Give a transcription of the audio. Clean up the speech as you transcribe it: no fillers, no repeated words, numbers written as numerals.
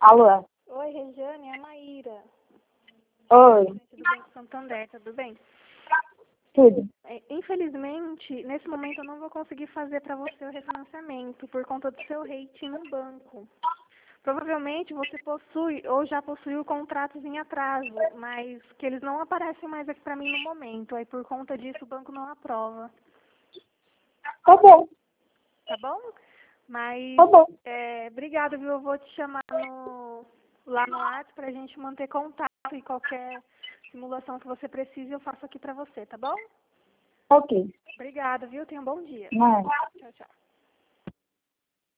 Alô? Oi, Regiane, é a Maíra. Oi, Do Banco Santander, tudo bem? tudo. Infelizmente, nesse momento eu não vou conseguir fazer para você o refinanciamento por conta do seu rating no banco. Provavelmente você possui ou já possuiu contratos em atraso, mas que eles não aparecem mais aqui para mim no momento. Aí por conta disso o banco não aprova. Tá bom, Tá bom? Mas, tá bom. obrigada, viu? Eu vou te chamar lá no WhatsApp pra gente manter contato e qualquer simulação que você precise eu faço aqui pra você, tá bom? Ok. Obrigada, viu? Tenha um bom dia. Não é. Tchau, tchau.